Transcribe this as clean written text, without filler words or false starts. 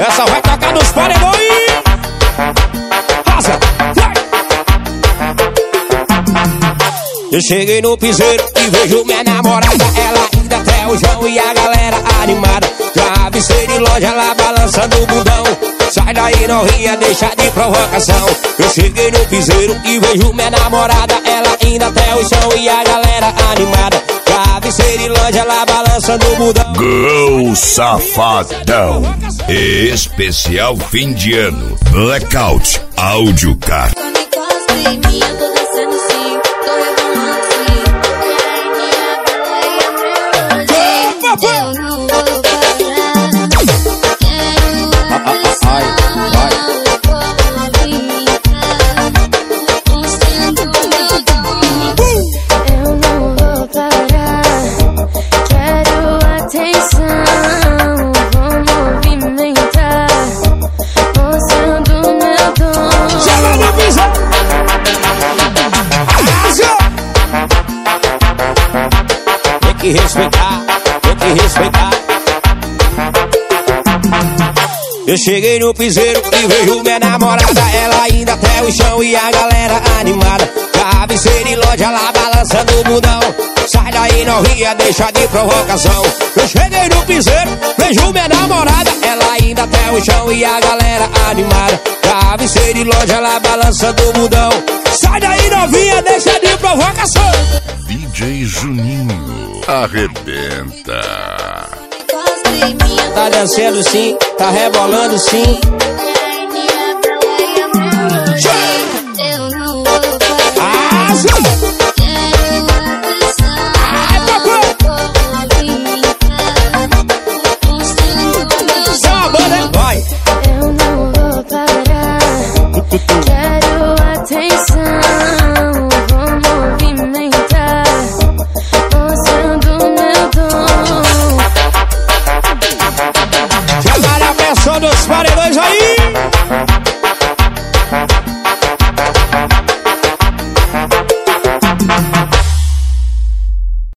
Essa vai tocar nos paredões. Rosa, vai. Eu cheguei no piseiro e vejo minha namorada, ela ainda até o chão e a galera animada. Já avistei de longe ela balançando o bundão. Sai daí, não ria, deixa de provocação. Eu cheguei no piseiro e vejo minha namorada, ela ainda até o chão e a galera animada. Já avistei de longe ela balançando o bundão. Go Safadão. Especial fim de ano. Blackout Áudio Car. Tem que respeitar, tem que respeitar. Eu cheguei no piseiro e vejo minha namorada, ela ainda até o chão e a galera animada. Já avistei de longe ela balançando o bundão. Sai daí, não ria, deixa de provocação. Eu cheguei no piseiro, vejo minha namorada, ela ainda até o chão e a galera animada. Já avistei de longe ela balançando o bundão. Sai daí, novinha, deixa de provocação. DJ Juninho arrebenta. Tá dançando sim, tá rebolando sim.